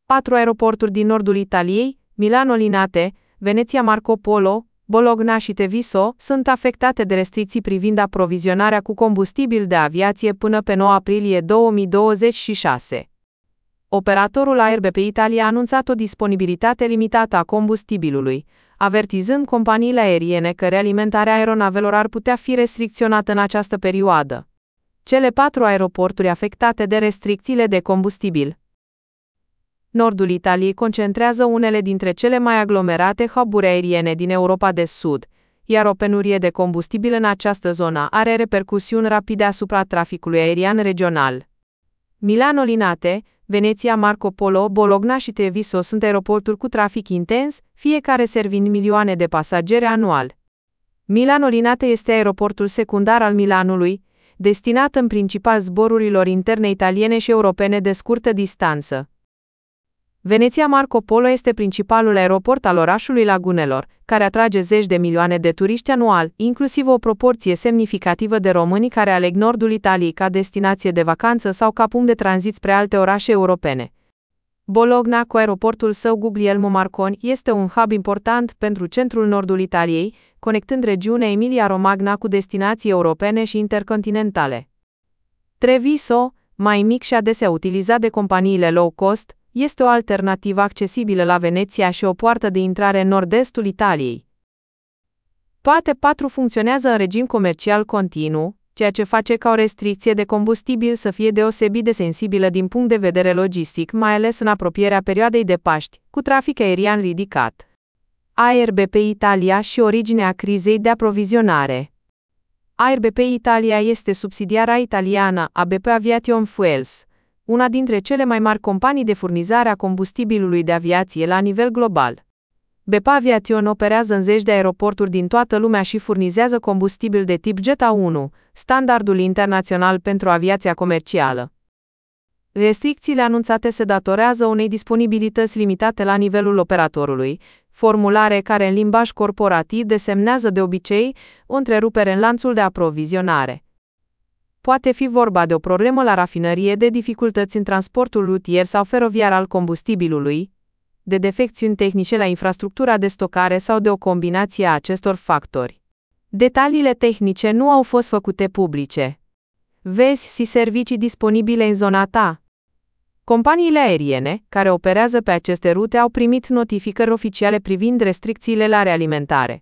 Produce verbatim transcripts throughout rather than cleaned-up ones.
Patru aeroporturi din nordul Italiei, Milano Linate, Veneția Marco Polo, Bologna și Treviso, sunt afectate de restricții privind aprovizionarea cu combustibil de aviație până pe nouă aprilie două mii douăzeci și șase. Operatorul A R B P Italia a anunțat o disponibilitate limitată a combustibilului, avertizând companiile aeriene că realimentarea aeronavelor ar putea fi restricționată în această perioadă. Cele patru aeroporturi afectate de restricțiile de combustibil. Nordul Italiei concentrează unele dintre cele mai aglomerate hub-uri aeriene din Europa de Sud, iar o penurie de combustibil în această zonă are repercusiuni rapide asupra traficului aerian regional. Milano Linate, Veneția Marco Polo, Bologna și Treviso sunt aeroporturi cu trafic intens, fiecare servind milioane de pasageri anual. Milano Linate este aeroportul secundar al Milanului, destinat în principal zborurilor interne italiene și europene de scurtă distanță. Veneția Marco Polo este principalul aeroport al orașului Lagunelor, care atrage zeci de milioane de turiști anual, inclusiv o proporție semnificativă de români care aleg nordul Italiei ca destinație de vacanță sau ca punct de tranzit spre alte orașe europene. Bologna, cu aeroportul său Guglielmo Marconi, este un hub important pentru centrul nordul Italiei, conectând regiunea Emilia-Romagna cu destinații europene și intercontinentale. Treviso, mai mic și adesea utilizat de companiile low cost, este o alternativă accesibilă la Veneția și o poartă de intrare în nord-estul Italiei. Toate patru funcționează în regim comercial continuu, ceea ce face ca o restricție de combustibil să fie deosebit de sensibilă din punct de vedere logistic, mai ales în apropierea perioadei de Paști, cu trafic aerian ridicat. A R B P Italia și originea crizei de aprovizionare. A R B P Italia este subsidiara italiană a B P Aviation Fuels, una dintre cele mai mari companii de furnizare a combustibilului de aviație la nivel global. B P Aviation operează în zeci de aeroporturi din toată lumea și furnizează combustibil de tip Jet A unu, standardul internațional pentru aviația comercială. Restricțiile anunțate se datorează unei disponibilități limitate la nivelul operatorului, formulare care în limbaj corporativ desemnează de obicei o întrerupere în lanțul de aprovizionare. Poate fi vorba de o problemă la rafinărie, de dificultăți în transportul rutier sau feroviar al combustibilului, de defecțiuni tehnice la infrastructura de stocare sau de o combinație a acestor factori. Detaliile tehnice nu au fost făcute publice. Vezi și servicii disponibile în zona ta. Companiile aeriene, care operează pe aceste rute, au primit notificări oficiale privind restricțiile la realimentare.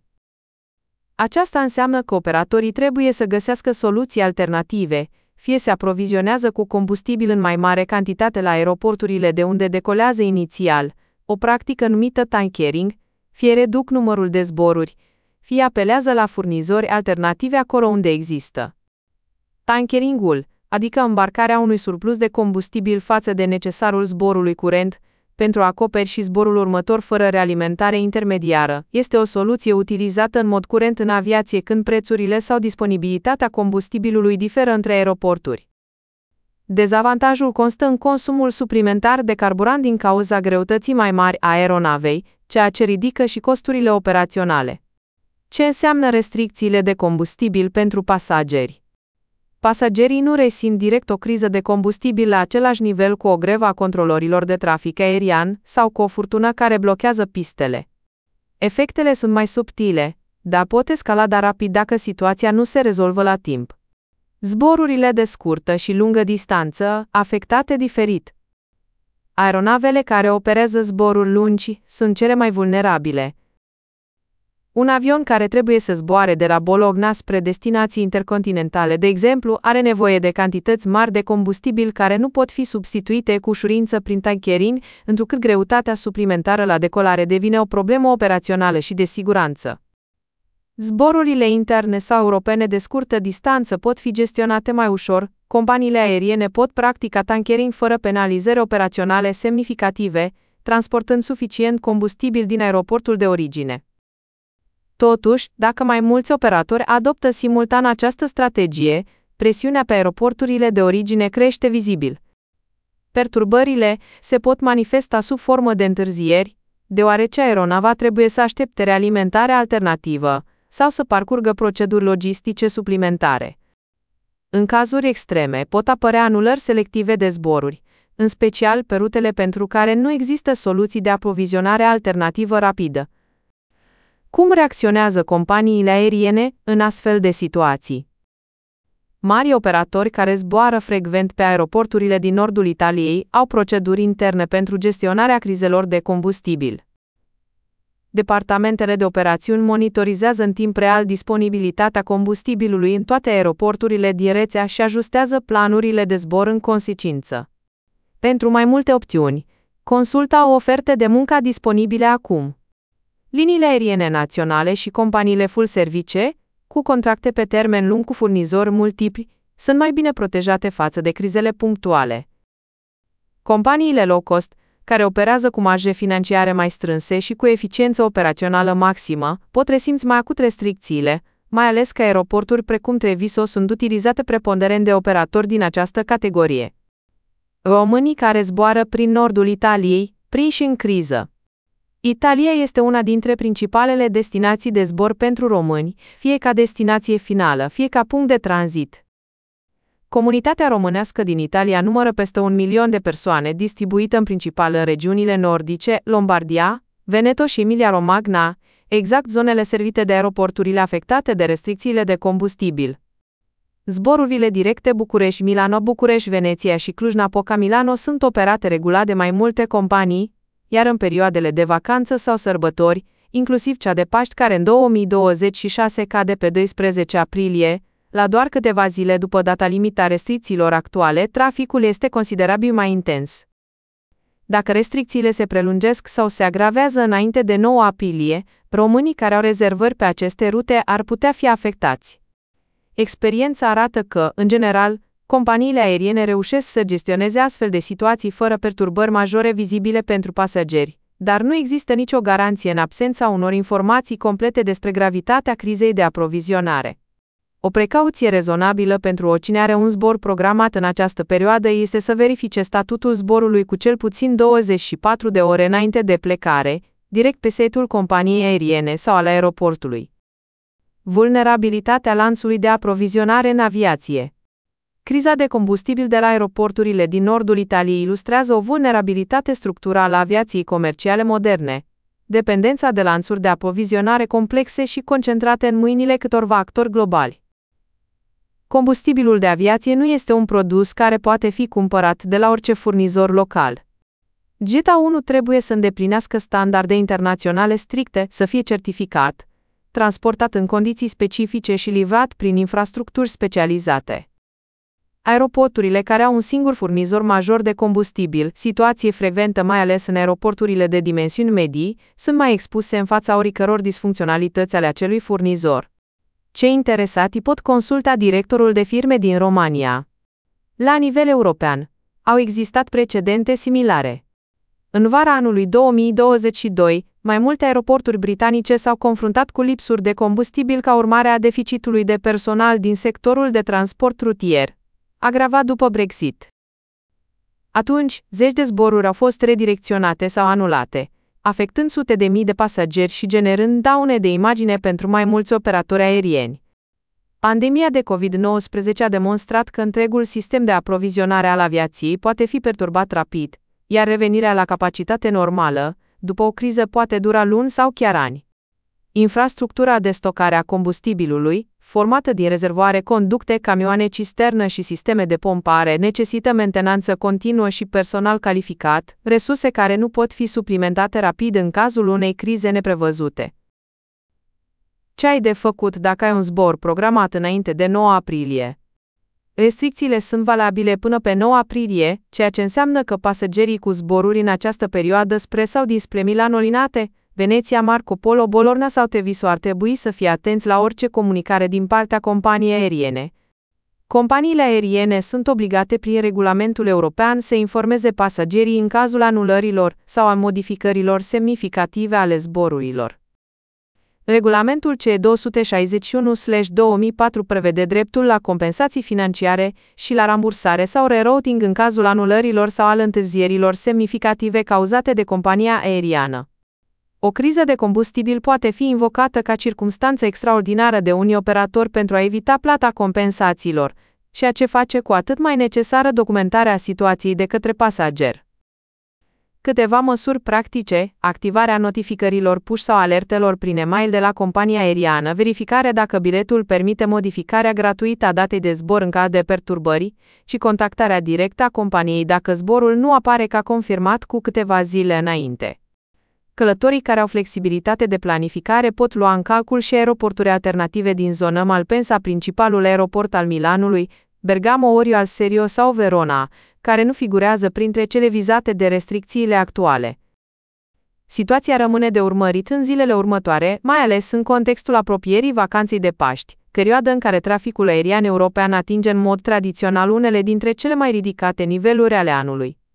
Aceasta înseamnă că operatorii trebuie să găsească soluții alternative, fie se aprovizionează cu combustibil în mai mare cantitate la aeroporturile de unde decolează inițial, o practică numită tankering, fie reduc numărul de zboruri, fie apelează la furnizori alternativi acolo unde există. Tankeringul, adică îmbarcarea unui surplus de combustibil față de necesarul zborului curent, pentru a acoperi și zborul următor fără realimentare intermediară, este o soluție utilizată în mod curent în aviație când prețurile sau disponibilitatea combustibilului diferă între aeroporturi. Dezavantajul constă în consumul suplimentar de carburant din cauza greutății mai mari a aeronavei, ceea ce ridică și costurile operaționale. Ce înseamnă restricțiile de combustibil pentru pasageri? Pasagerii nu resimt direct o criză de combustibil la același nivel cu o grevă a controlorilor de trafic aerian sau cu o furtună care blochează pistele. Efectele sunt mai subtile, dar pot escalada rapid dacă situația nu se rezolvă la timp. Zborurile de scurtă și lungă distanță, afectate diferit. Aeronavele care operează zboruri lungi sunt cele mai vulnerabile. Un avion care trebuie să zboare de la Bologna spre destinații intercontinentale, de exemplu, are nevoie de cantități mari de combustibil care nu pot fi substituite cu ușurință prin tankering, întrucât greutatea suplimentară la decolare devine o problemă operațională și de siguranță. Zborurile interne sau europene de scurtă distanță pot fi gestionate mai ușor, companiile aeriene pot practica tankering fără penalizări operaționale semnificative, transportând suficient combustibil din aeroportul de origine. Totuși, dacă mai mulți operatori adoptă simultan această strategie, presiunea pe aeroporturile de origine crește vizibil. Perturbările se pot manifesta sub formă de întârzieri, deoarece aeronava trebuie să aștepte realimentare alternativă sau să parcurgă proceduri logistice suplimentare. În cazuri extreme pot apărea anulări selective de zboruri, în special pe rutele pentru care nu există soluții de aprovizionare alternativă rapidă. Cum reacționează companiile aeriene în astfel de situații? Mari operatori care zboară frecvent pe aeroporturile din nordul Italiei au proceduri interne pentru gestionarea crizelor de combustibil. Departamentele de operațiuni monitorizează în timp real disponibilitatea combustibilului în toate aeroporturile din rețea și ajustează planurile de zbor în consecință. Pentru mai multe opțiuni, consultă oferte de muncă disponibile acum. Liniile aeriene naționale și companiile full service, cu contracte pe termen lung cu furnizori multipli, sunt mai bine protejate față de crizele punctuale. Companiile low cost, care operează cu marje financiare mai strânse și cu eficiență operațională maximă, pot resimți mai acut restricțiile, mai ales că aeroporturi precum Treviso sunt utilizate preponderent de operatori din această categorie. Românii care zboară prin nordul Italiei, prinși în criză. Italia este una dintre principalele destinații de zbor pentru români, fie ca destinație finală, fie ca punct de tranzit. Comunitatea românească din Italia numără peste un milion de persoane, distribuită în principal în regiunile nordice, Lombardia, Veneto și Emilia-Romagna, exact zonele servite de aeroporturile afectate de restricțiile de combustibil. Zborurile directe București-Milano, București-Veneția și Cluj-Napoca-Milano sunt operate regulat de mai multe companii, iar în perioadele de vacanță sau sărbători, inclusiv cea de Paști care în două mii douăzeci și șase cade pe doisprezece aprilie, la doar câteva zile după data limită a restricțiilor actuale, traficul este considerabil mai intens. Dacă restricțiile se prelungesc sau se agravează înainte de nouă aprilie, românii care au rezervări pe aceste rute ar putea fi afectați. Experiența arată că, în general, companiile aeriene reușesc să gestioneze astfel de situații fără perturbări majore vizibile pentru pasageri, dar nu există nicio garanție în absența unor informații complete despre gravitatea crizei de aprovizionare. O precauție rezonabilă pentru oricine are un zbor programat în această perioadă este să verifice statutul zborului cu cel puțin douăzeci și patru de ore înainte de plecare, direct pe site-ul companiei aeriene sau al aeroportului. Vulnerabilitatea lanțului de aprovizionare în aviație. Criza de combustibil de la aeroporturile din nordul Italiei ilustrează o vulnerabilitate structurală a aviației comerciale moderne. Dependența de lanțuri de aprovizionare complexe și concentrate în mâinile câtorva actori globali. Combustibilul de aviație nu este un produs care poate fi cumpărat de la orice furnizor local. G E T A unu trebuie să îndeplinească standarde internaționale stricte, să fie certificat, transportat în condiții specifice și livrat prin infrastructuri specializate. Aeroporturile care au un singur furnizor major de combustibil, situație frecventă mai ales în aeroporturile de dimensiuni medii, sunt mai expuse în fața oricăror disfuncționalități ale acelui furnizor. Cei interesati pot consulta directorul de firme din România. La nivel european, au existat precedente similare. În vara anului două mii douăzeci și doi, mai multe aeroporturi britanice s-au confruntat cu lipsuri de combustibil ca urmare a deficitului de personal din sectorul de transport rutier, agravat după Brexit. Atunci, zeci de zboruri au fost redirecționate sau anulate, afectând sute de mii de pasageri și generând daune de imagine pentru mai mulți operatori aerieni. Pandemia de covid nouăsprezece a demonstrat că întregul sistem de aprovizionare al aviației poate fi perturbat rapid, iar revenirea la capacitate normală, după o criză, poate dura luni sau chiar ani. Infrastructura de stocare a combustibilului, formată din rezervoare, conducte, camioane cisternă și sisteme de pompare, necesită mentenanță continuă și personal calificat, resurse care nu pot fi suplimentate rapid în cazul unei crize neprevăzute. Ce ai de făcut dacă ai un zbor programat înainte de nouă aprilie? Restricțiile sunt valabile până pe nouă aprilie, ceea ce înseamnă că pasagerii cu zboruri în această perioadă spre sau dinspre Milano Linate, Veneția, Marco Polo, Bologna sau Treviso ar trebui să fie atenți la orice comunicare din partea companiei aeriene. Companiile aeriene sunt obligate prin regulamentul european să informeze pasagerii în cazul anulărilor sau a modificărilor semnificative ale zborurilor. Regulamentul C E două sute șaizeci și unu două mii patru prevede dreptul la compensații financiare și la rambursare sau rerouting în cazul anulărilor sau al întârzierilor semnificative cauzate de compania aeriană. O criză de combustibil poate fi invocată ca circumstanță extraordinară de unii operatori pentru a evita plata compensațiilor, ceea ce face cu atât mai necesară documentarea situației de către pasager. Câteva măsuri practice: activarea notificărilor push sau alertelor prin e-mail de la compania aeriană, verificarea dacă biletul permite modificarea gratuită a datei de zbor în caz de perturbări și contactarea directă a companiei dacă zborul nu apare ca confirmat cu câteva zile înainte. Călătorii care au flexibilitate de planificare pot lua în calcul și aeroporturi alternative din zonă Malpensa, principalul aeroport al Milanului, Bergamo, Orio al Serio sau Verona, care nu figurează printre cele vizate de restricțiile actuale. Situația rămâne de urmărit în zilele următoare, mai ales în contextul apropierii vacanței de Paști, perioadă în care traficul aerian european atinge în mod tradițional unele dintre cele mai ridicate niveluri ale anului.